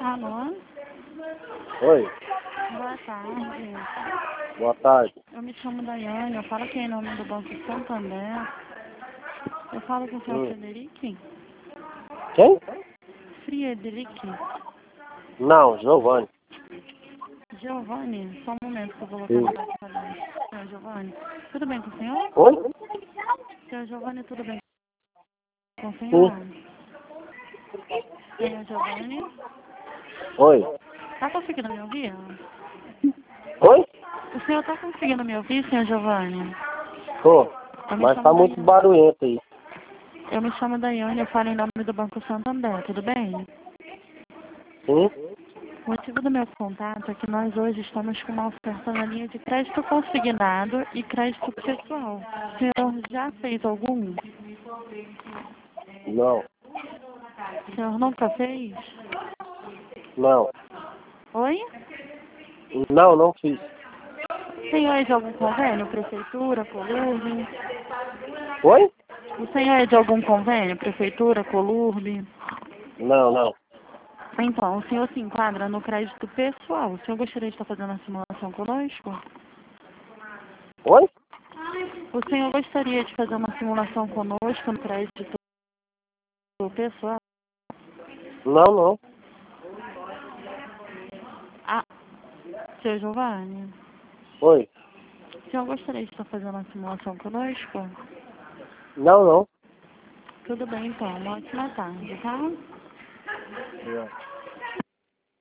Alô? Oi, Boa tarde. boa tarde. Eu me chamo Daiane, eu falo aqui em nome do Banco Santander. Eu falo com o senhor Frederico? Quem? Friedrich. Não, Giovanni. Giovanni, só um momento que eu vou Sim. localizar aqui para dentro. Senhor Giovanni, tudo bem com o senhor? Oi? Senhor Giovanni, tudo bem com o senhor? Sim. Senhor Giovanni, Oi. tá conseguindo me ouvir? Oi? O senhor tá conseguindo me ouvir, senhor Giovanni? Tô. Eu me Mas chamo tá muito Daiane. barulhento aí. Eu me chamo Daiane, eu falo em nome do Banco Santander, tudo bem? Sim? O motivo do meu contato é que nós hoje estamos com uma oferta na linha de crédito consignado e crédito pessoal. O senhor já fez algum? Não. O senhor nunca fez? Não. Oi? Não, não fiz. O senhor é de algum convênio? Prefeitura, Colurbe? Oi? O senhor é de algum convênio? Prefeitura, Colurbe? Não, não. Então, o senhor se enquadra no crédito pessoal. O senhor gostaria de estar fazendo a simulação conosco? Oi? O senhor gostaria de fazer uma simulação conosco no crédito pessoal? Não, não. Ah, seu Giovanni, Oi? o senhor gostaria de estar fazendo uma simulação conosco? Não, não. Tudo bem, então. Uma ótima tarde, tá? Obrigado.